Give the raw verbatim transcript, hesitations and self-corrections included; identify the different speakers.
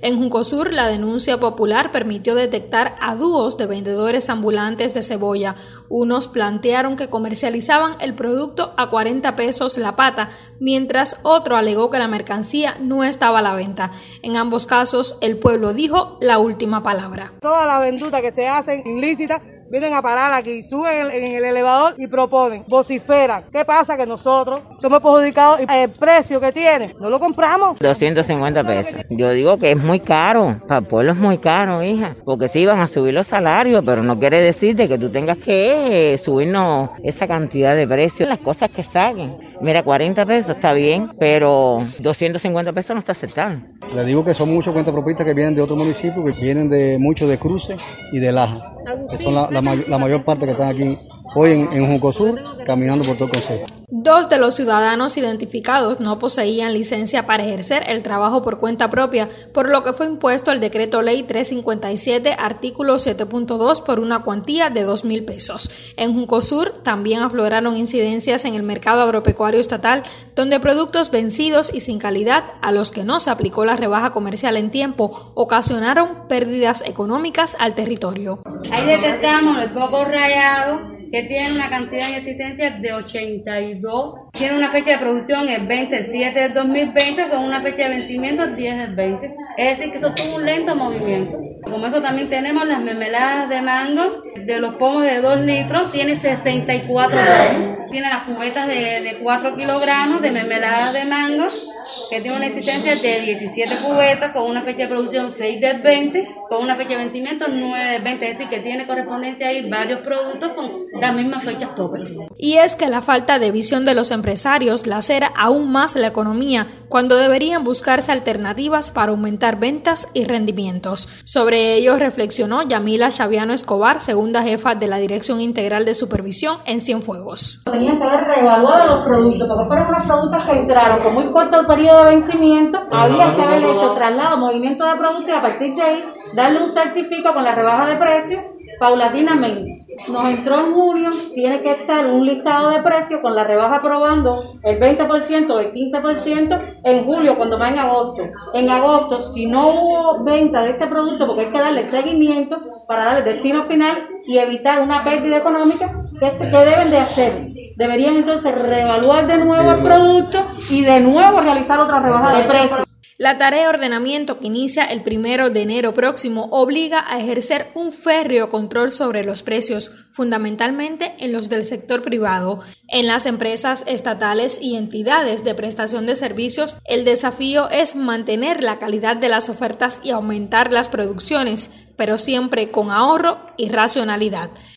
Speaker 1: En Juncosur, la denuncia popular permitió detectar a dúos de vendedores ambulantes de cebolla. Unos plantearon que comercializaban el producto a cuarenta pesos la pata, mientras otro alegó que la mercancía no estaba a la venta. En ambos casos, el pueblo dijo la última palabra.
Speaker 2: Todas las vendutas que se hacen ilícitas vienen a parar aquí, suben en el elevador y proponen, vociferan. ¿Qué pasa? Que nosotros somos perjudicados y el precio que tiene no lo compramos.
Speaker 3: doscientos cincuenta pesos. Yo digo que es muy caro, para el pueblo es muy caro, hija, porque sí van a subir los salarios, pero no quiere decir de que tú tengas que eh, subirnos esa cantidad de precios, las cosas que saquen. Mira, cuarenta pesos está bien, pero doscientos cincuenta pesos no está aceptable.
Speaker 4: Le digo que son muchos cuentapropistas que vienen de otros municipios, que vienen de muchos de Cruces y de Laja, que son la, la, may- la mayor parte que están aquí hoy en, en Juncosur, caminando por todo el concejo.
Speaker 1: Dos de los ciudadanos identificados no poseían licencia para ejercer el trabajo por cuenta propia, por lo que fue impuesto el decreto ley trescientos cincuenta y siete, artículo siete punto dos, por una cuantía de dos mil pesos. En Juncosur también afloraron incidencias en el mercado agropecuario estatal, donde productos vencidos y sin calidad, a los que no se aplicó la rebaja comercial en tiempo, ocasionaron pérdidas económicas al territorio.
Speaker 5: Ahí detectamos el coco rallado, que tiene una cantidad en existencia de ochenta y dos. Tiene una fecha de producción el veintisiete del dos mil veinte con una fecha de vencimiento el diez del veinte. Es decir, que eso tuvo un lento movimiento. Como eso también tenemos las mermeladas de mango, de los pomos de dos litros, tiene sesenta y cuatro gramos. Tiene las cubetas de, de cuatro kilogramos de mermeladas de mango, que tiene una existencia de diecisiete cubetas con una fecha de producción seis del veinte, con una fecha de vencimiento nueve del veinte, es decir, que tiene correspondencia ahí varios productos con las mismas fechas tope.
Speaker 1: Y es que la falta de visión de los empresarios lacera aún más la economía, cuando deberían buscarse alternativas para aumentar ventas y rendimientos. Sobre ello reflexionó Yamila Chaviano Escobar, segunda jefa de la Dirección Integral de Supervisión en Cienfuegos.
Speaker 6: Tenían que haber reevaluado los productos, porque fueron unos productos que entraron con muy corto periodo de vencimiento, había que haber hecho traslado, movimiento de productos y a partir de ahí darle un certificado con la rebaja de precios paulatinamente. Nos entró en junio, tiene que estar un listado de precios con la rebaja aprobando el veinte por ciento o el quince por ciento en julio, cuando va en agosto. En agosto, si no hubo venta de este producto, porque hay que darle seguimiento para darle destino final y evitar una pérdida económica, ¿qué, se, qué deben de hacer? Deberían entonces reevaluar de nuevo el producto y de nuevo realizar otra rebaja de precios.
Speaker 1: La tarea de ordenamiento que inicia el primero de enero próximo obliga a ejercer un férreo control sobre los precios, fundamentalmente en los del sector privado. En las empresas estatales y entidades de prestación de servicios, el desafío es mantener la calidad de las ofertas y aumentar las producciones, pero siempre con ahorro y racionalidad.